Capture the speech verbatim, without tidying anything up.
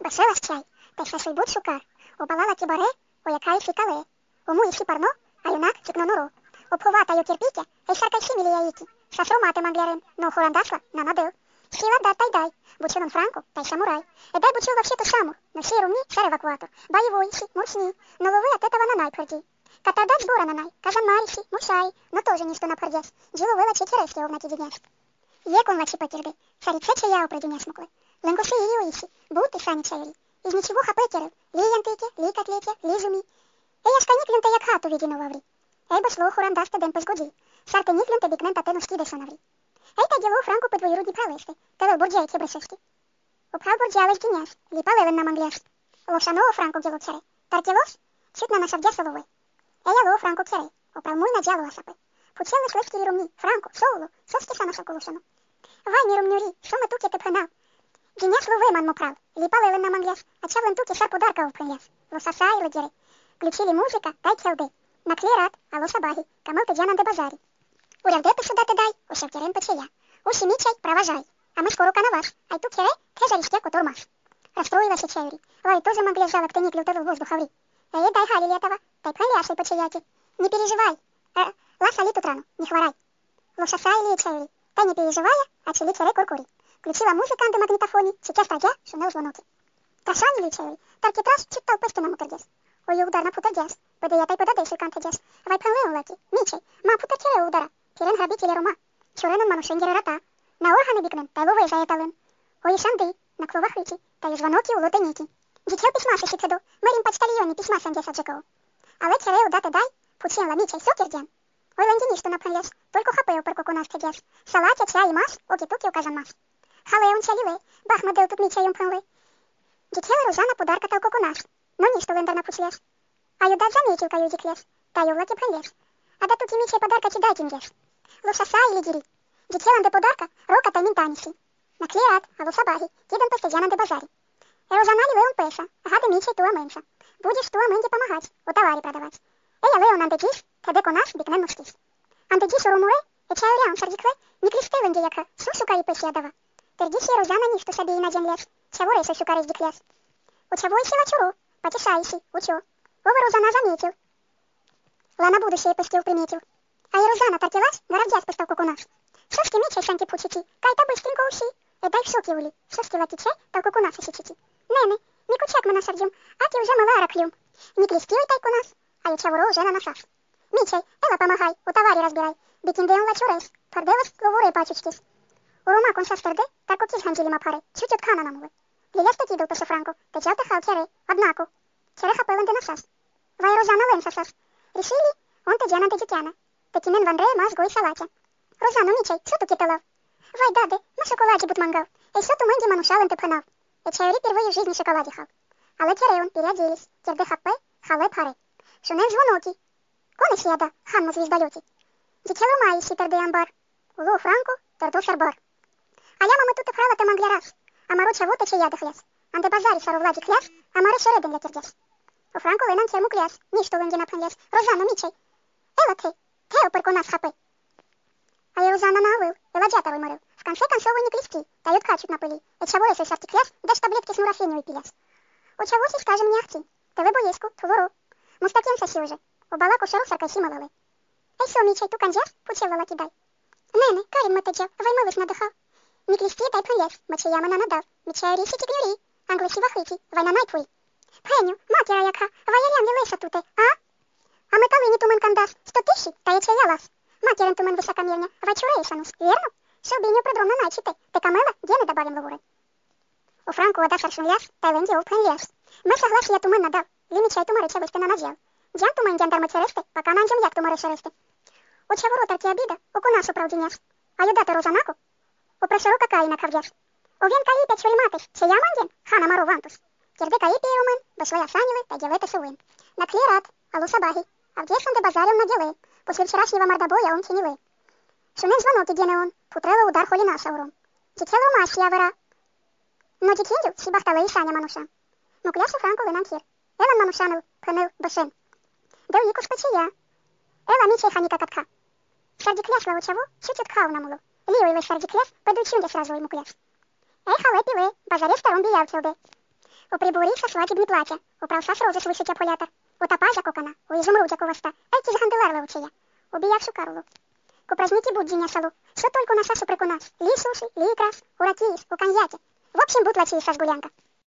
Басила чай, та й шашибут шукар. Обалала кібаре, оякає фікале. Ому ісі парно, а юнак чікно норо. Обховата ю кірпіке, ей шаркайші міліяїкі. Шашромати манглярин, но хорандасла на надил. Сіла да та й дай, бучилон франко, та й самурай. Едай бучил вообще ту саму, но сі румні шар евакуатор. Боевойші, мурсні, но лови от этого на най пхорді. Катадать збора на най, кажан маріші, муршай, но тоже ніщо на пхордєс. Джило вила чекерескі овнаті дідняш. Єкон вачі потірди, царіце чая опридюня смокли. Ленгоши її оїші, бути сані чаєрі. Із нічого хапетєрив, лі янтике, лі котлете, лі зумі. Ея шканік він те як хату відіно ваврі. Ей башло хорандасте ден пизгоді. Шарте ніклюн те бікнен та тену скідеса наврі. Ей та діло франку по двоюрудні пралешти, теле борджає ці брешешті. Упхав борджалеш діняш, лі палевен на мангляш. Лошаного франку діло цере, тартілош, чутно на шавдя солове. Ея ло франку цере, оправмуй на дяло асапи. Пучели шлевські румні, франку, соулу, сості сана шаколушану. Вайні румнюрі, що ми туки ти пхенав? Діняш лове ман моправ, лі палевен на мангляш, а чавлен туки шар подарка впхеняш. Лосаса і ледєре. Ключили музика, дай келди. На клірат, а лосабаги, камел ти дяна де базарі. Урявде писудати дай, у шевтєрен печея. Усі мічай, проважай. А ми скоро канаваш, а й ту кере, кежарішке котурмаш. Расстроилась чайри. Лай тоже могли жалок ты не клютовый воздух аври. Эй, дай хали летова, дай паляшей почаяти. Не переживай. Э, ласа ли тут рану, не хворай. Лошаса или чайри. Та не переживая, а чили чере куркури. Включила музыка на магнитофоне, сейчас тагя, шумел звоноки. Ташани ли чайри, тарки траш, чит толпышки на мутардес. Ой, удар на путардес. Подая тай подадеши кантадес. Вай панлеун лаки, мичай, ма путартере удара. Пирен грабители рома. Чуренон манушенгере рата. На органы бикнен, тай вове заетален. Ой, шанды, на кловах рычи, тай звоноки у лотеники. Дітел письма шишицеду, мерім почтальйоні письма сандеса джеков. Але церею дати дай, пучен ламічай сокердян. Ой, ландіні, що напханляш, тільки хапею перко кунас кидяш. Салатя, чай і мас, окі-туки указан мас. Хале он чаліве, бахмадел тут мічай умпанле. Дітел ружана подарка талко кунас, но ніщо лендер напучляш. А юдат заметил каю діклеш, та ювлаки пханляш. А да тут і мічай подарка чи дай тім'єш. Лошаса і лідірі. Дітелан де подарка, рока та мінтаніші. На клірат, а лосабаги, кідан постадяна де базарі. Еозаналі леон пеша, гады мічай туа менша. Будеш туа менді помагать, у товарі продавать. Ея леон андедіш, тебе конаш бікнен нуштіш. Андедіш урумуре, ечаю ряун сардікле, ні клістевенді яка, сусука і песі адава. Тердіш єрозана нішту собі і на землеш, чаворе сосюка рездіклеш. У чаво ісі лачуру, потішаєші, учо. Ова розана заметил. Лана будущее пустил приметил. А ерозана тартілась, гаравдяс пустав кукунаш. Шошки мічай шанки пучики, кай та бистренько усі. Едай в соки улі, шошки латіче, та кукунаса січичі. Нене, не кучак мене сардім, а ти вже мала раклюм. Не клістівай тайку нас, а я чаворо вже на насаш. Мічай, ела помагай, у товарі розбирай. Бікіндеон лачурес, парделос ловуре пачучкіс. У рома конша стерде, та кукіс ганджілі мапаре, чуть от кана намули. Ліляс такі дил пеше франко, течав техал чере, однако. Чере хапелен де насаш. Вай розана лен сасаш. Рішили, он те дяна те дітяна. Текімен вандре мас гой салатя. Розано, мічай, що ту кипелав? Вай даде, на шоколаді бут мангав. Ей що ту менді манушален те пханав. Ечайори впервые в жизни шоколаде хал. Але тереон переоделись, терде хаппе, хале паре. Шунен звоноки. Коне сіяда, ханна звіздальоті. Дітело маїсі терде амбар. Уло франко, тердо шарбар. А я мама тут права те мангляраш. Амаро чаво те чияда хляс. Анде базарі шаро владі кляш, амаре шереден ля тердяш. У франко ленан терму кляш, ніщо ленді напханляш. Розано, мічай. Ела те, те оперко нас хапе. А я Розана навил, еладжата виморив. В конце концов не клести, дают качут на пыли. И чего если сартикляс, дашь таблетки с нурофению пиляс. У чего си скажем не ахти, тебе боеску, твору. Мустакен соси уже, у балаку шеру саркайси малалы. Эй, со, мичай, ту канджас, пучевала кидай. Нене, карин матачев, ваймылыш надыхал. Не клести, дай пыляс, мачаяма на надав, мичай риси тигнюри, англыси вахыти, вайна найпуй. Пеню, матера яка, ваялян лилеса туте, а? А мы талыни тумен кандас, сто тысяч, та ячая лас. Материн тумен высокомерня, вачурейшанус, верно? Шелбиню продрумно найчите, те камела, гены добавим лавуры. У Франку вода шаршунляш, тайленди опхенляш. Мы согласия тумен надав, лимичай тумары чебышты на надел. Дян тумен гендармы церешты, пока нанджем як тумары шерешты. У чавору тарки обида, у кунасу правдиняш. А юдата розанаку, у прешеру какаи на кавдяш. У вен каи пять чуриматыш, чея манген, хана мару вантус. Кирды каи пеумен, бешвая санилы, тагелеты сувын. На клират, алу сабаги, а в дешен де базарил на делы. После вчерашнего мордобоя он теневы. Шумен звонок гене он, путрела удар холи наша уром. Дитело мась явера. Но дитендю сибахтала и шаня мануша. Ну кляшу франку ленантир. Элан манушаныл, пеныл, башен. Дел якуш пачия. Эла мичай ханика катка. Шарди кляш лау чего, чуть ткау намулу. Лио и шарди кляш, пойду чунде сразу ему кляш. Эй, халэ пивэ, базаре сторон бияв келде. о приборівся свадібні плаття, о правса рози свисить полятар, о тапазя кокана, о ізумрудя коваста, а які зганделерли учея, обіявши Карлу. Ко праздники будження салу, что только на сасу прикунас, ли суши, ли крас, у ракиис, у коньяке. В общем, будь лачи, сас гулянка.